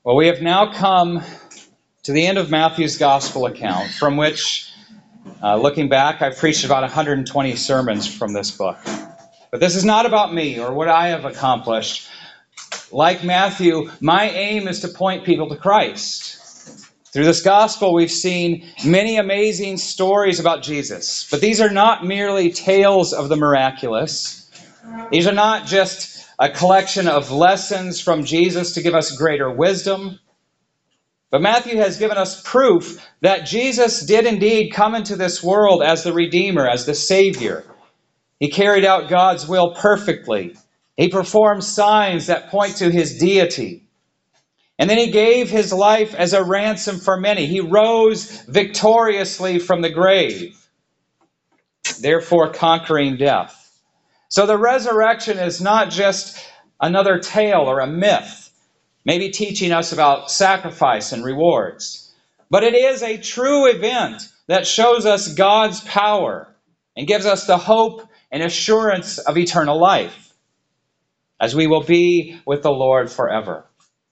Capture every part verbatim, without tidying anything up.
Well, we have now come to the end of Matthew's gospel account, from which, uh, looking back, I've preached about one hundred twenty sermons from this book. But this is not about me or what I have accomplished. Like Matthew, my aim is to point people to Christ. Through this gospel, we've seen many amazing stories about Jesus. But these are not merely tales of the miraculous. These are not just a collection of lessons from Jesus to give us greater wisdom. But Matthew has given us proof that Jesus did indeed come into this world as the Redeemer, as the Savior. He carried out God's will perfectly. He performed signs that point to his deity. And then he gave his life as a ransom for many. He rose victoriously from the grave, therefore conquering death. So the resurrection is not just another tale or a myth, maybe teaching us about sacrifice and rewards. But it is a true event that shows us God's power and gives us the hope and assurance of eternal life, as we will be with the Lord forever.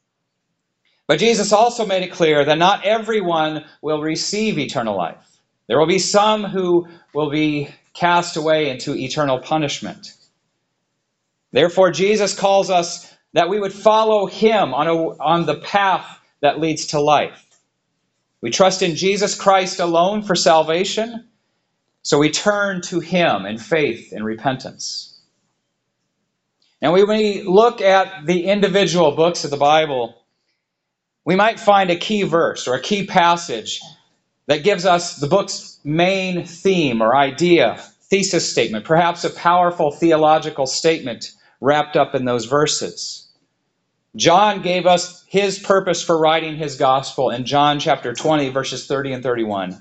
But Jesus also made it clear that not everyone will receive eternal life. There will be some who will be cast away into eternal punishment. Therefore, Jesus calls us that we would follow him on, a, on the path that leads to life. We trust in Jesus Christ alone for salvation, so we turn to him in faith and repentance. Now, when we look at the individual books of the Bible, we might find a key verse or a key passage that gives us the book's main theme or idea, thesis statement, perhaps a powerful theological statement wrapped up in those verses. John gave us his purpose for writing his gospel in John chapter twenty, verses thirty and thirty-one.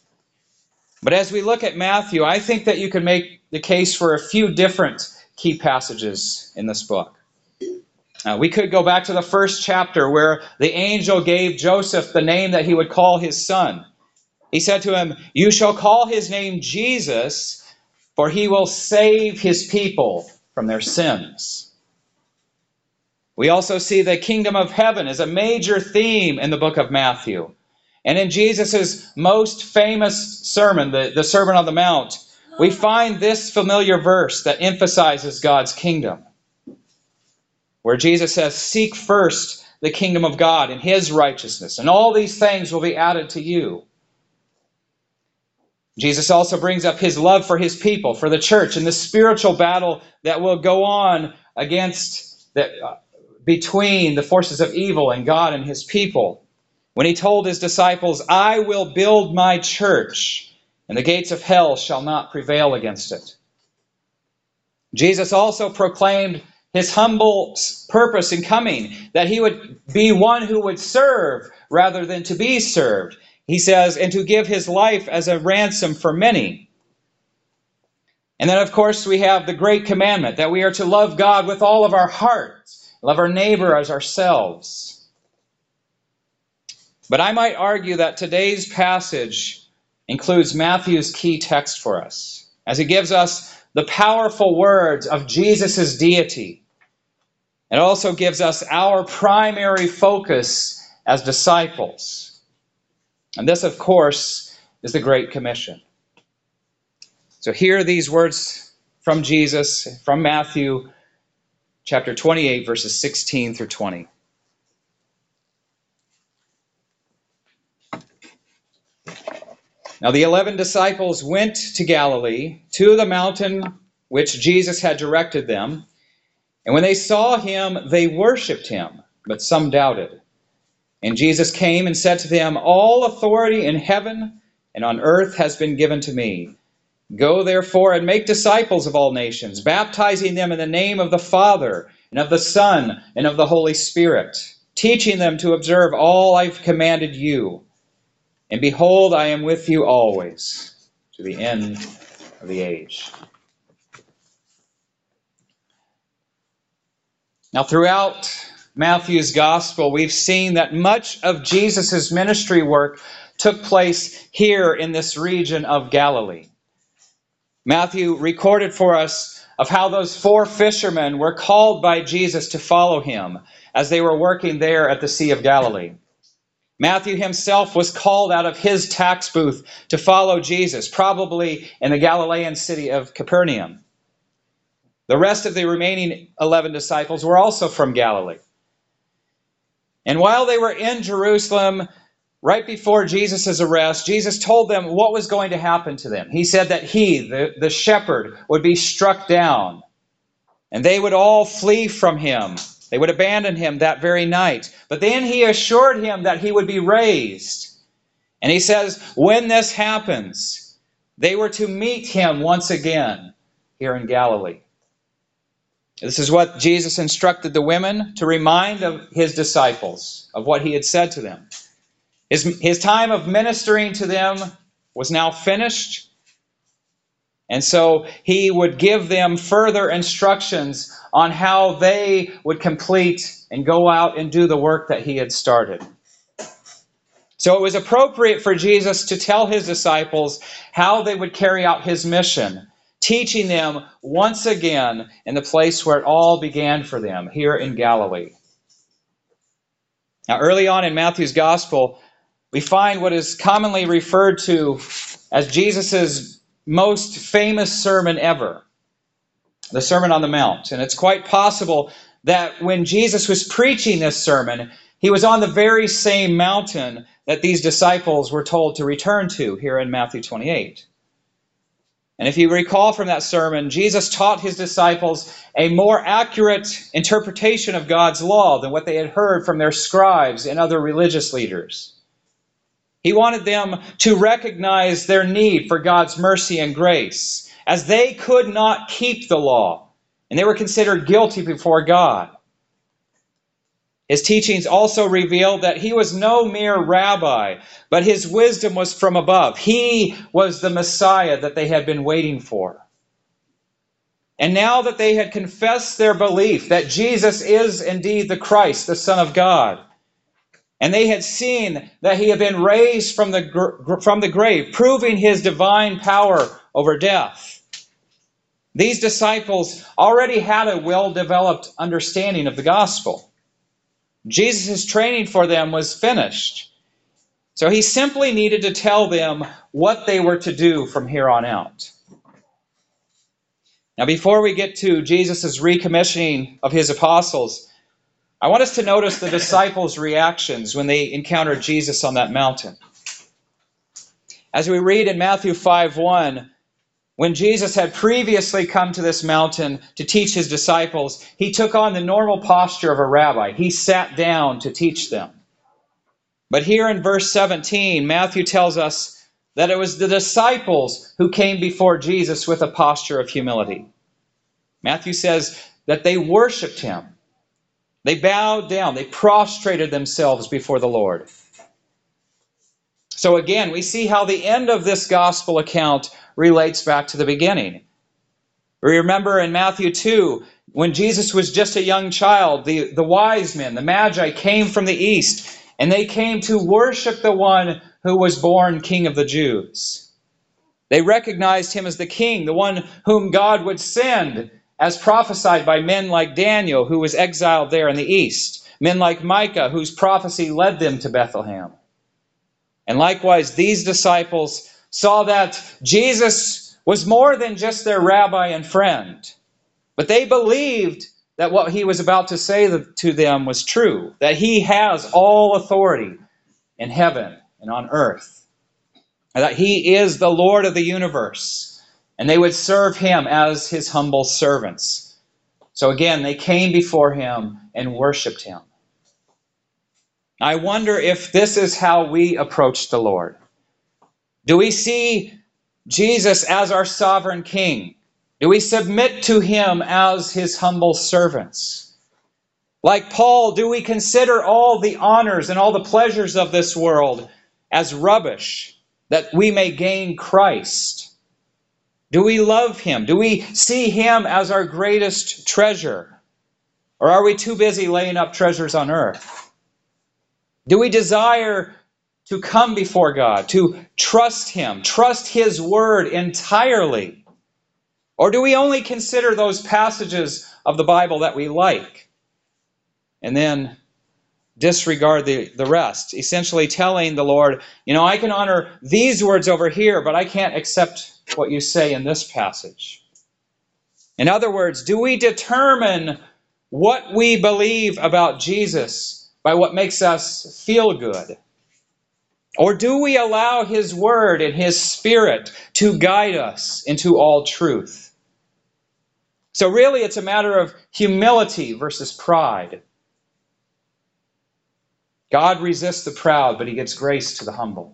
But as we look at Matthew, I think that you could make the case for a few different key passages in this book. Uh, we could go back to the first chapter where the angel gave Joseph the name that he would call his son. He said to him, "You shall call his name Jesus, for he will save his people from their sins." We also see the kingdom of heaven as a major theme in the book of Matthew. And in Jesus' most famous sermon, the, the Sermon on the Mount, we find this familiar verse that emphasizes God's kingdom, where Jesus says, "Seek first the kingdom of God and his righteousness, and all these things will be added to you." Jesus also brings up his love for his people, for the church, and the spiritual battle that will go on against the, uh, between the forces of evil and God and his people, when he told his disciples, "I will build my church, and the gates of hell shall not prevail against it." Jesus also proclaimed his humble purpose in coming, that he would be one who would serve rather than to be served. He says, and to give his life as a ransom for many. And then, of course, we have the great commandment that we are to love God with all of our hearts, love our neighbor as ourselves. But I might argue that today's passage includes Matthew's key text for us, as it gives us the powerful words of Jesus' deity. It also gives us our primary focus as disciples. And this, of course, is the Great Commission. So hear these words from Jesus, from Matthew chapter twenty-eight, verses sixteen through twenty. Now the eleven disciples went to Galilee, to the mountain which Jesus had directed them. And when they saw him, they worshipped him, but some doubted. And Jesus came and said to them, "All authority in heaven and on earth has been given to me. Go therefore and make disciples of all nations, baptizing them in the name of the Father and of the Son and of the Holy Spirit, teaching them to observe all I've commanded you. And behold, I am with you always, to the end of the age." Now, throughout Matthew's gospel, we've seen that much of Jesus' ministry work took place here in this region of Galilee. Matthew recorded for us of how those four fishermen were called by Jesus to follow him as they were working there at the Sea of Galilee. Matthew himself was called out of his tax booth to follow Jesus, probably in the Galilean city of Capernaum. The rest of the remaining eleven disciples were also from Galilee. And while they were in Jerusalem, right before Jesus' arrest, Jesus told them what was going to happen to them. He said that he, the, the shepherd, would be struck down, and they would all flee from him. They would abandon him that very night. But then he assured him that he would be raised. And he says, when this happens, they were to meet him once again here in Galilee. This is what Jesus instructed the women to remind of his disciples of what he had said to them. His, his time of ministering to them was now finished. And so he would give them further instructions on how they would complete and go out and do the work that he had started. So it was appropriate for Jesus to tell his disciples how they would carry out his mission, teaching them once again in the place where it all began for them, here in Galilee. Now, early on in Matthew's Gospel, we find what is commonly referred to as Jesus' most famous sermon ever, the Sermon on the Mount. And it's quite possible that when Jesus was preaching this sermon, he was on the very same mountain that these disciples were told to return to here in Matthew twenty-eight. And if you recall from that sermon, Jesus taught his disciples a more accurate interpretation of God's law than what they had heard from their scribes and other religious leaders. He wanted them to recognize their need for God's mercy and grace, as they could not keep the law, and they were considered guilty before God. His teachings also revealed that he was no mere rabbi, but his wisdom was from above. He was the Messiah that they had been waiting for. And now that they had confessed their belief that Jesus is indeed the Christ, the Son of God, and they had seen that he had been raised from the, from the grave, proving his divine power over death, these disciples already had a well-developed understanding of the gospel. Jesus' training for them was finished. So he simply needed to tell them what they were to do from here on out. Now, before we get to Jesus' recommissioning of his apostles, I want us to notice the disciples' reactions when they encountered Jesus on that mountain. As we read in Matthew five one, when Jesus had previously come to this mountain to teach his disciples, he took on the normal posture of a rabbi. He sat down to teach them. But here in verse seventeen, Matthew tells us that it was the disciples who came before Jesus with a posture of humility. Matthew says that they worshiped him. They bowed down. They prostrated themselves before the Lord. So again, we see how the end of this gospel account relates back to the beginning. We remember in Matthew two, when Jesus was just a young child, the, the wise men, the Magi, came from the east, and they came to worship the one who was born King of the Jews. They recognized him as the king, the one whom God would send, as prophesied by men like Daniel, who was exiled there in the east, men like Micah, whose prophecy led them to Bethlehem. And likewise, these disciples saw that Jesus was more than just their rabbi and friend, but they believed that what he was about to say to them was true, that he has all authority in heaven and on earth, and that he is the Lord of the universe. And they would serve him as his humble servants. So again, they came before him and worshiped him. I wonder if this is how we approach the Lord. Do we see Jesus as our sovereign king? Do we submit to him as his humble servants? Like Paul, do we consider all the honors and all the pleasures of this world as rubbish, that we may gain Christ? Do we love him? Do we see him as our greatest treasure? Or are we too busy laying up treasures on earth? Do we desire to come before God, to trust him, trust his word entirely? Or do we only consider those passages of the Bible that we like and then disregard the, the rest? Essentially telling the Lord, you know, I can honor these words over here, but I can't accept what you say in this passage. In other words, do we determine what we believe about Jesus by what makes us feel good? Or do we allow His Word and His Spirit to guide us into all truth? So really, it's a matter of humility versus pride. God resists the proud, but He gives grace to the humble.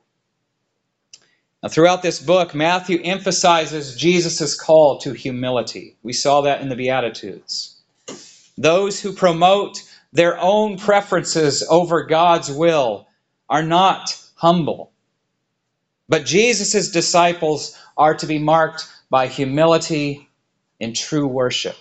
Now, throughout this book, Matthew emphasizes Jesus' call to humility. We saw that in the Beatitudes. Those who promote their own preferences over God's will are not humble. But Jesus' disciples are to be marked by humility in true worship.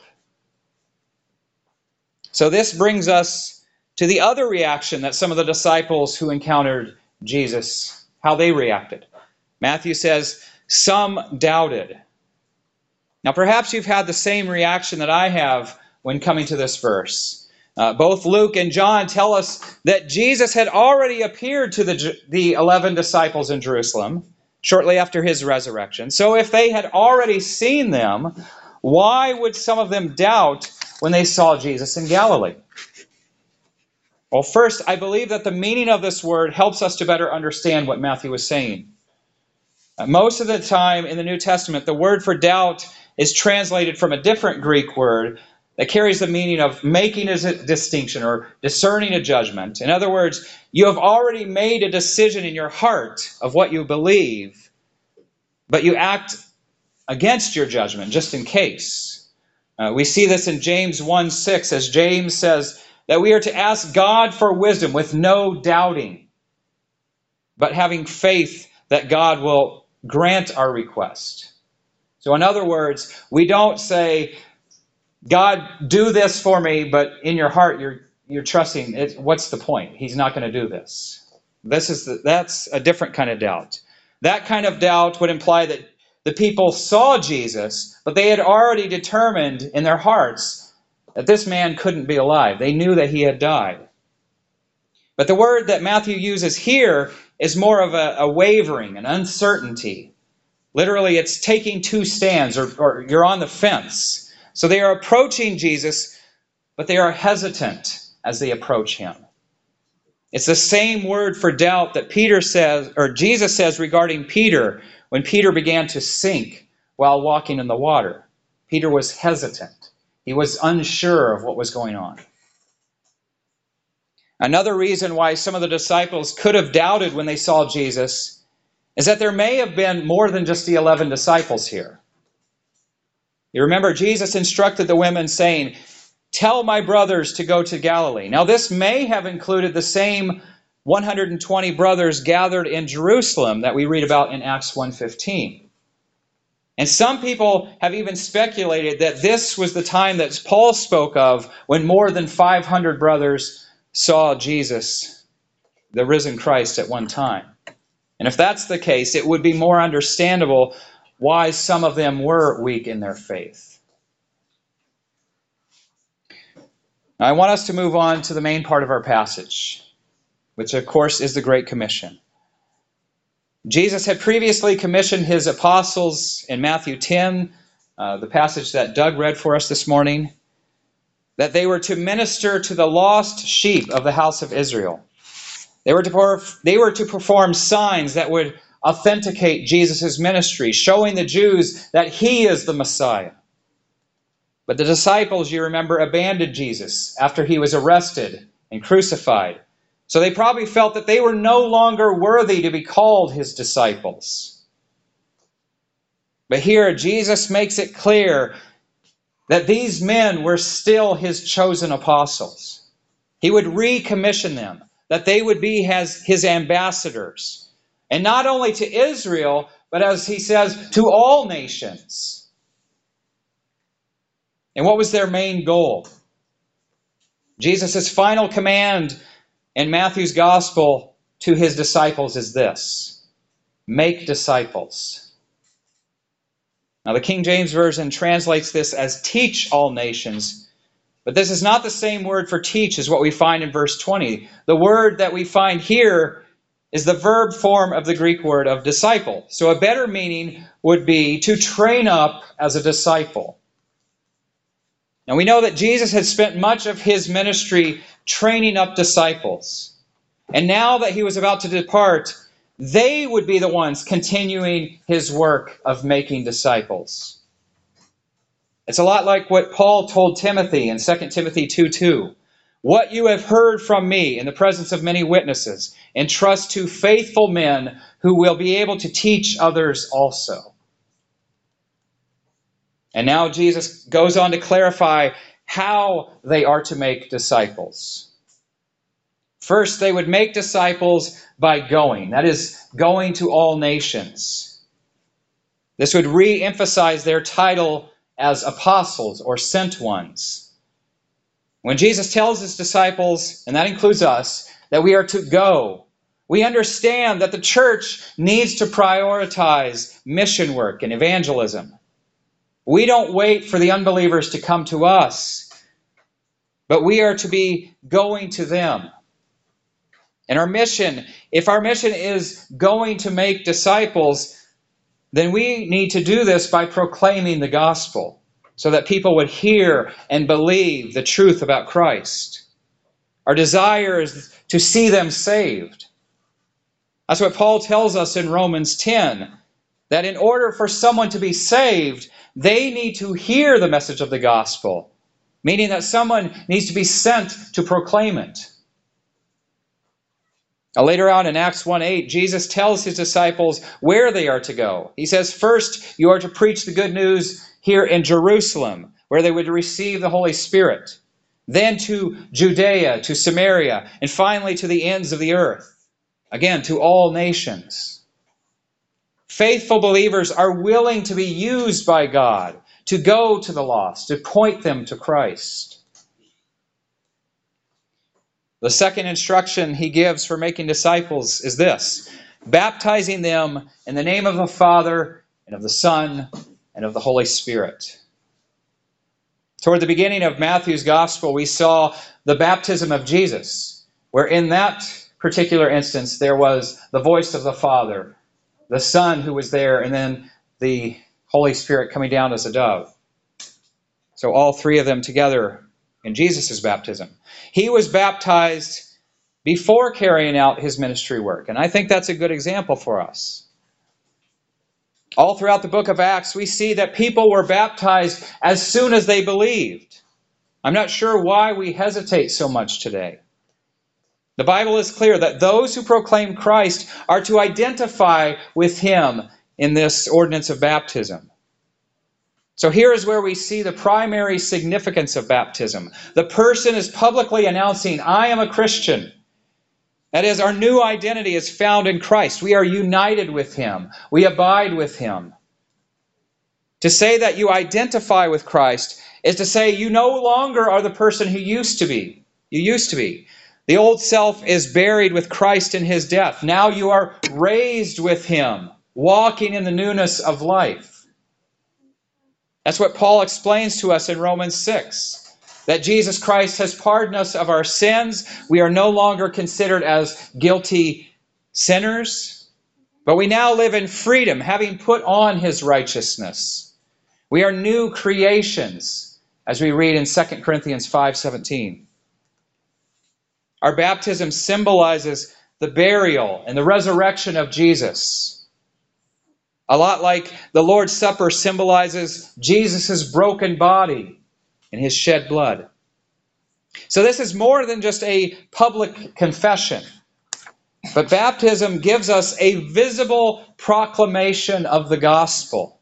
So this brings us to the other reaction that some of the disciples who encountered Jesus, how they reacted. Matthew says, some doubted. Now perhaps you've had the same reaction that I have when coming to this verse. Uh, both Luke and John tell us that Jesus had already appeared to the, the eleven disciples in Jerusalem shortly after His resurrection. So if they had already seen them, why would some of them doubt when they saw Jesus in Galilee? Well, first, I believe that the meaning of this word helps us to better understand what Matthew was saying. Uh, most of the time in the New Testament, the word for doubt is translated from a different Greek word that carries the meaning of making a distinction or discerning a judgment. In other words, you have already made a decision in your heart of what you believe, but you act against your judgment just in case. Uh, we see this in James one six, as James says that we are to ask God for wisdom with no doubting, but having faith that God will grant our request. So in other words, we don't say, God, do this for me, but in your heart you're you're trusting, it, what's the point? He's not going to do this. This is the, that's a different kind of doubt. That kind of doubt would imply that the people saw Jesus, but they had already determined in their hearts that this man couldn't be alive. They knew that he had died. But the word that Matthew uses here is more of a, a wavering, an uncertainty. Literally, it's taking two stands, or, or you're on the fence. So they are approaching Jesus, but they are hesitant as they approach Him. It's the same word for doubt that Peter says, or Jesus says regarding Peter when Peter began to sink while walking in the water. Peter was hesitant. He was unsure of what was going on. Another reason why some of the disciples could have doubted when they saw Jesus is that there may have been more than just the eleven disciples here. You remember Jesus instructed the women saying, tell my brothers to go to Galilee. Now this may have included the same one hundred twenty brothers gathered in Jerusalem that we read about in Acts one fifteen. And some people have even speculated that this was the time that Paul spoke of when more than five hundred brothers saw Jesus, the risen Christ, at one time. And if that's the case, it would be more understandable why some of them were weak in their faith. Now, I want us to move on to the main part of our passage, which of course is the Great Commission. Jesus had previously commissioned His apostles in Matthew ten, uh, the passage that Doug read for us this morning, that they were to minister to the lost sheep of the house of Israel. They were to, perf- they were to perform signs that would authenticate Jesus' ministry, showing the Jews that He is the Messiah. But the disciples, you remember, abandoned Jesus after He was arrested and crucified. So they probably felt that they were no longer worthy to be called His disciples. But here, Jesus makes it clear that these men were still His chosen apostles. He would recommission them, that they would be His, his ambassadors. And not only to Israel, but as He says, to all nations. And what was their main goal? Jesus' final command in Matthew's gospel to His disciples is this: make disciples. Now, the King James Version translates this as teach all nations, but this is not the same word for teach as what we find in verse twenty. The word that we find here is the verb form of the Greek word of disciple. So a better meaning would be to train up as a disciple. Now, we know that Jesus had spent much of his ministry training up disciples. And now that he was about to depart, they would be the ones continuing his work of making disciples. It's a lot like what Paul told Timothy in Second Timothy two two. What you have heard from me in the presence of many witnesses, entrust to faithful men who will be able to teach others also. And now Jesus goes on to clarify how they are to make disciples. First, they would make disciples by going. That is, going to all nations. This would re-emphasize their title as apostles or sent ones. When Jesus tells his disciples, and that includes us, that we are to go, we understand that the church needs to prioritize mission work and evangelism. We don't wait for the unbelievers to come to us, but we are to be going to them. And our mission, if our mission is going to make disciples, then we need to do this by proclaiming the gospel so that people would hear and believe the truth about Christ. Our desire is to see them saved. That's what Paul tells us in Romans ten, that in order for someone to be saved, they need to hear the message of the gospel, meaning that someone needs to be sent to proclaim it. Now, later on in Acts one eight, Jesus tells his disciples where they are to go. He says, first, you are to preach the good news here in Jerusalem, where they would receive the Holy Spirit. Then to Judea, to Samaria, and finally to the ends of the earth. Again, to all nations. Faithful believers are willing to be used by God to go to the lost, to point them to Christ. The second instruction he gives for making disciples is this: baptizing them in the name of the Father and of the Son and of the Holy Spirit. Toward the beginning of Matthew's Gospel, we saw the baptism of Jesus, where in that particular instance there was the voice of the Father, the Son who was there, and then the Holy Spirit coming down as a dove. So all three of them together in Jesus' baptism. He was baptized before carrying out his ministry work, and I think that's a good example for us. All throughout the book of Acts, we see that people were baptized as soon as they believed. I'm not sure why we hesitate so much today. The Bible is clear that those who proclaim Christ are to identify with him in this ordinance of baptism. So here is where we see the primary significance of baptism. The person is publicly announcing, I am a Christian. That is, our new identity is found in Christ. We are united with him. We abide with him. To say that you identify with Christ is to say you no longer are the person who used to be. You used to be. The old self is buried with Christ in his death. Now you are raised with him, walking in the newness of life. That's what Paul explains to us in Romans six. That Jesus Christ has pardoned us of our sins. We are no longer considered as guilty sinners, but we now live in freedom, having put on his righteousness. We are new creations, as we read in Second Corinthians five seventeen. Our baptism symbolizes the burial and the resurrection of Jesus. A lot like the Lord's Supper symbolizes Jesus' broken body and his shed blood. So this is more than just a public confession. But baptism gives us a visible proclamation of the gospel.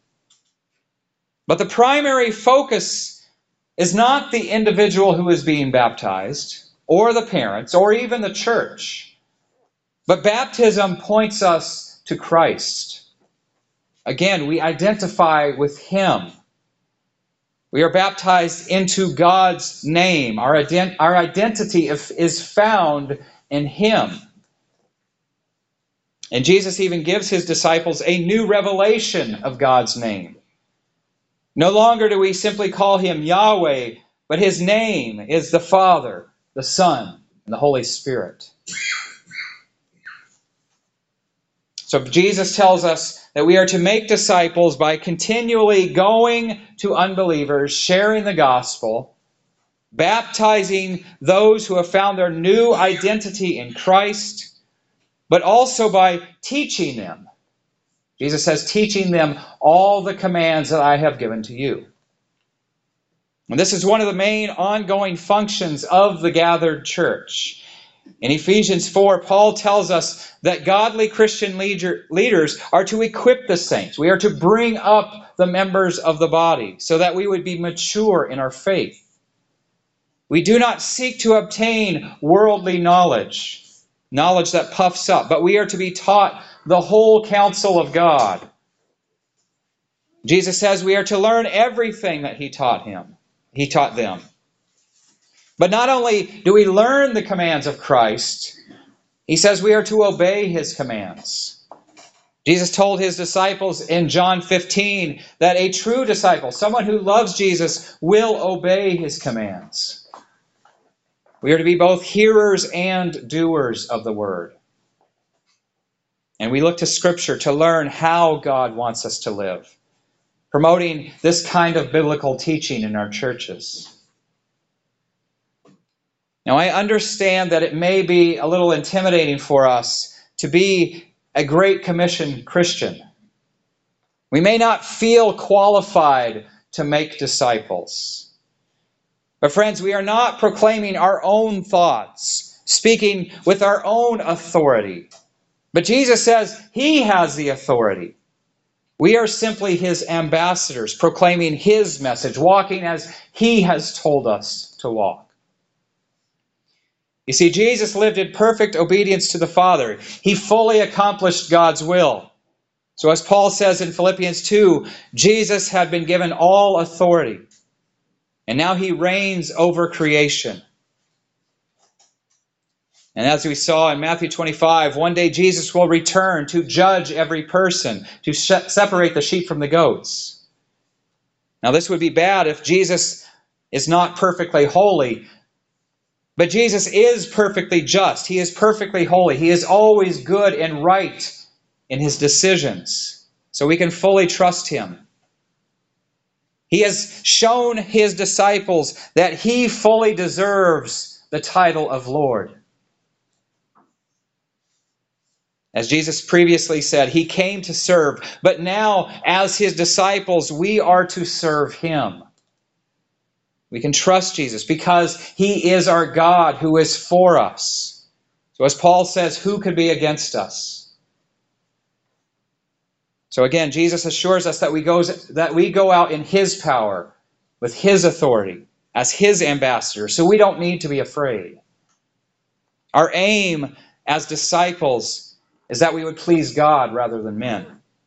But the primary focus is not the individual who is being baptized, or the parents, or even the church. But baptism points us to Christ. Again, we identify with him. We are baptized into God's name. Our, ident- our identity is found in him. And Jesus even gives his disciples a new revelation of God's name. No longer do we simply call him Yahweh, but his name is the Father, the Son, and the Holy Spirit. So Jesus tells us that we are to make disciples by continually going to unbelievers, sharing the gospel, baptizing those who have found their new identity in Christ, but also by teaching them. Jesus says, teaching them all the commands that I have given to you. And this is one of the main ongoing functions of the gathered church. In Ephesians four, Paul tells us that godly Christian leader, leaders are to equip the saints. We are to bring up the members of the body so that we would be mature in our faith. We do not seek to obtain worldly knowledge, knowledge that puffs up, but we are to be taught the whole counsel of God. Jesus says we are to learn everything that he taught him. He taught them. But not only do we learn the commands of Christ, he says we are to obey his commands. Jesus told his disciples in John fifteen that a true disciple, someone who loves Jesus, will obey his commands. We are to be both hearers and doers of the word. And we look to Scripture to learn how God wants us to live, promoting this kind of biblical teaching in our churches. Now, I understand that it may be a little intimidating for us to be a Great Commission Christian. We may not feel qualified to make disciples. But friends, we are not proclaiming our own thoughts, speaking with our own authority. But Jesus says he has the authority. We are simply his ambassadors, proclaiming his message, walking as he has told us to walk. You see, Jesus lived in perfect obedience to the Father. He fully accomplished God's will. So as Paul says in Philippians two, Jesus had been given all authority, and now he reigns over creation. And as we saw in Matthew twenty-five, one day Jesus will return to judge every person, to sh- separate the sheep from the goats. Now this would be bad if Jesus is not perfectly holy. But Jesus is perfectly just. He is perfectly holy. He is always good and right in his decisions. So we can fully trust him. He has shown his disciples that he fully deserves the title of Lord. As Jesus previously said, he came to serve, but now as his disciples, we are to serve him. We can trust Jesus because he is our God who is for us. So as Paul says, who could be against us? So again, Jesus assures us that we go, that we go out in his power, with his authority, as his ambassador, so we don't need to be afraid. Our aim as disciples is that we would please God rather than men.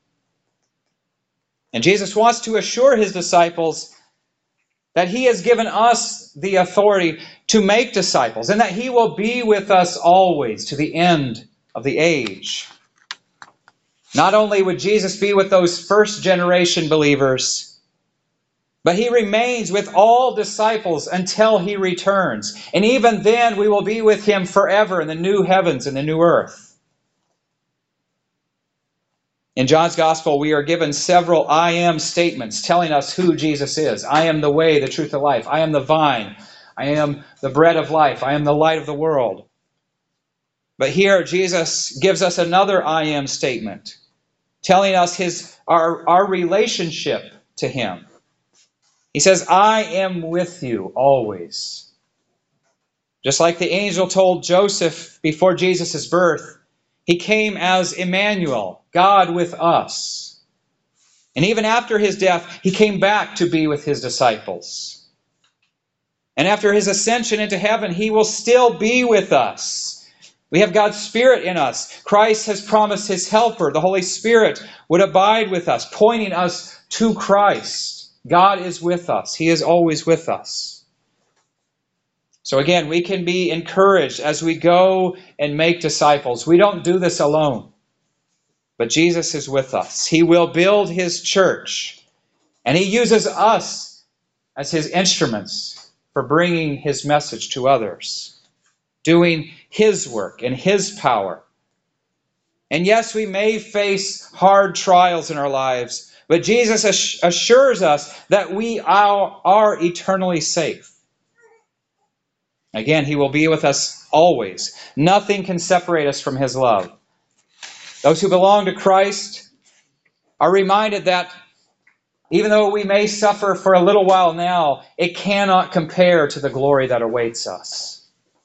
And Jesus wants to assure his disciples that he has given us the authority to make disciples, and that he will be with us always to the end of the age. Not only would Jesus be with those first generation believers, but he remains with all disciples until he returns. And even then we will be with him forever in the new heavens and the new earth. In John's Gospel, we are given several I am statements telling us who Jesus is. I am the way, the truth, the life. I am the vine. I am the bread of life. I am the light of the world. But here, Jesus gives us another I am statement, telling us his our, our relationship to him. He says, I am with you always. Just like the angel told Joseph before Jesus' birth, he came as Emmanuel, God with us. And even after his death, he came back to be with his disciples. And after his ascension into heaven, he will still be with us. We have God's Spirit in us. Christ has promised his helper, the Holy Spirit, would abide with us, pointing us to Christ. God is with us. He is always with us. So again, we can be encouraged as we go and make disciples. We don't do this alone, but Jesus is with us. He will build his church, And he uses us as his instruments for bringing his message to others, doing his work in his power. And yes, we may face hard trials in our lives, but Jesus assures us that we are, are eternally safe. Again, he will be with us always. Nothing can separate us from his love. Those who belong to Christ are reminded that even though we may suffer for a little while now, it cannot compare to the glory that awaits us.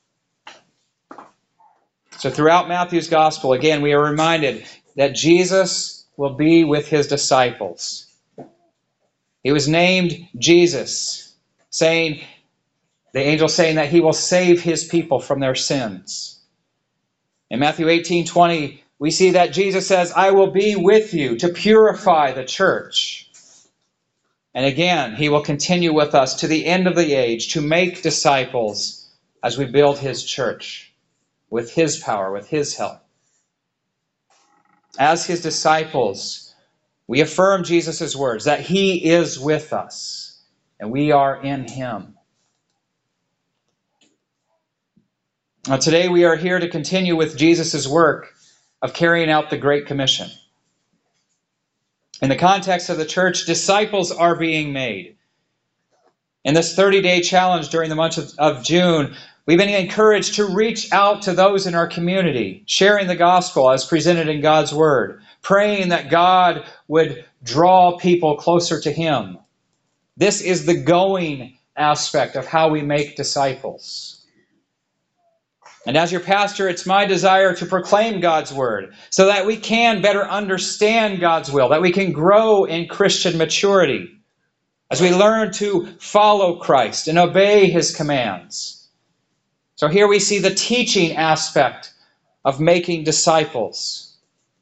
So throughout Matthew's gospel, again, we are reminded that Jesus will be with his disciples. He was named Jesus, saying, the angel saying that he will save his people from their sins. In Matthew eighteen twenty, we see that Jesus says, I will be with you to purify the church. And again, he will continue with us to the end of the age to make disciples as we build his church with his power, with his help. As his disciples, we affirm Jesus' words that he is with us and we are in him. Now, today we are here to continue with Jesus' work of carrying out the Great Commission. In the context of the church, disciples are being made. In this thirty-day challenge during the month of, of June, we've been encouraged to reach out to those in our community, sharing the gospel as presented in God's Word, praying that God would draw people closer to him. This is the going aspect of how we make disciples. And as your pastor, it's my desire to proclaim God's Word so that we can better understand God's will, that we can grow in Christian maturity as we learn to follow Christ and obey his commands. So here we see the teaching aspect of making disciples.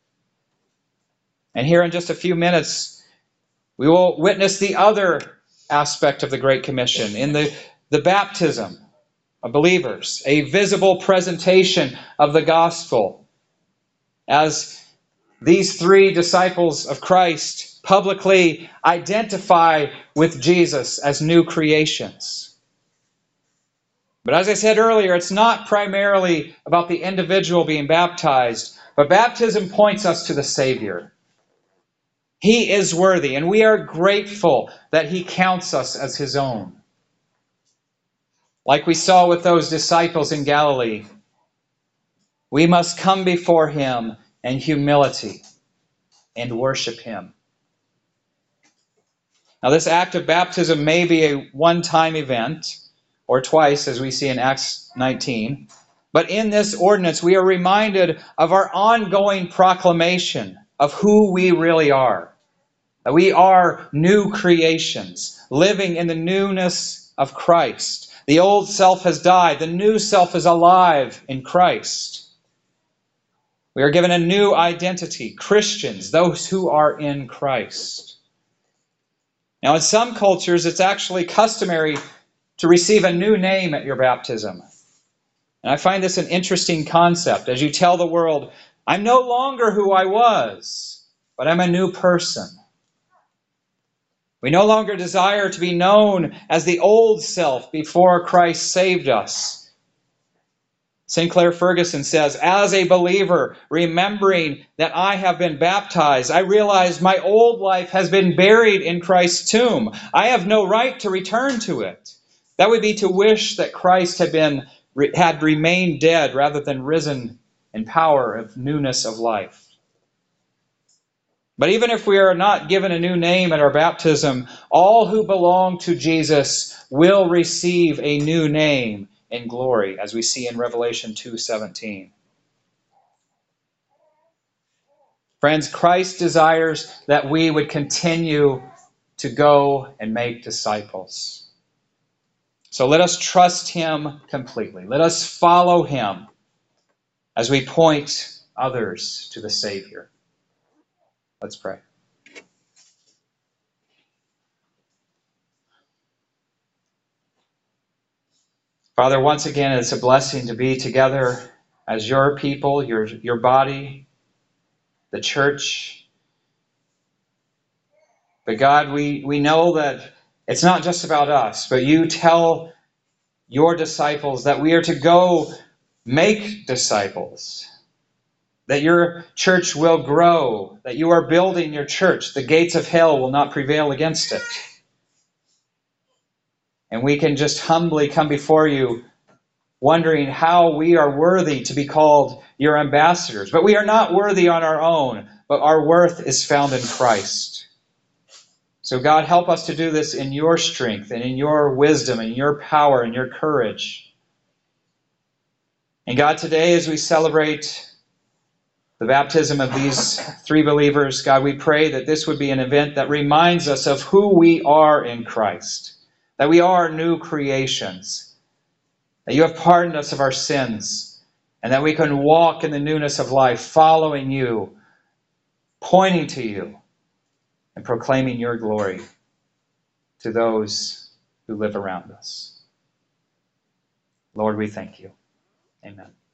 And here in just a few minutes, we will witness the other aspect of the Great Commission in the, the baptism of believers, a visible presentation of the gospel as these three disciples of Christ publicly identify with Jesus as new creations. But as I said earlier, it's not primarily about the individual being baptized, but baptism points us to the Savior. He is worthy, and we are grateful that he counts us as his own. Like we saw with those disciples in Galilee, we must come before him in humility and worship him. Now, this act of baptism may be a one-time event, or twice, as we see in Acts nineteen. But in this ordinance, we are reminded of our ongoing proclamation of who we really are. That we are new creations, living in the newness of Christ. The old self has died. The new self is alive in Christ. We are given a new identity, Christians, those who are in Christ. Now, in some cultures, it's actually customary to receive a new name at your baptism. And I find this an interesting concept as you tell the world, I'm no longer who I was, but I'm a new person. We no longer desire to be known as the old self before Christ saved us. Sinclair Ferguson says, as a believer, remembering that I have been baptized, I realize my old life has been buried in Christ's tomb. I have no right to return to it. That would be to wish that Christ had been had remained dead rather than risen in power of newness of life. But even if we are not given a new name at our baptism, all who belong to Jesus will receive a new name in glory, as we see in Revelation two seventeen. Friends, Christ desires that we would continue to go and make disciples. So let us trust him completely. Let us follow him as we point others to the Savior. Let's pray. Father, once again, it's a blessing to be together as your people, your, your body, the church. But God, we, we know that it's not just about us, but you tell your disciples that we are to go make disciples, that your church will grow, that you are building your church. The gates of hell will not prevail against it. And we can just humbly come before you, wondering how we are worthy to be called your ambassadors. But we are not worthy on our own, but our worth is found in Christ. So God, help us to do this in your strength and in your wisdom and your power and your courage. And God, today as we celebrate the baptism of these three believers, God, we pray that this would be an event that reminds us of who we are in Christ, that we are new creations, that you have pardoned us of our sins, and that we can walk in the newness of life, following you, pointing to you, and proclaiming your glory to those who live around us. Lord, we thank you. Amen.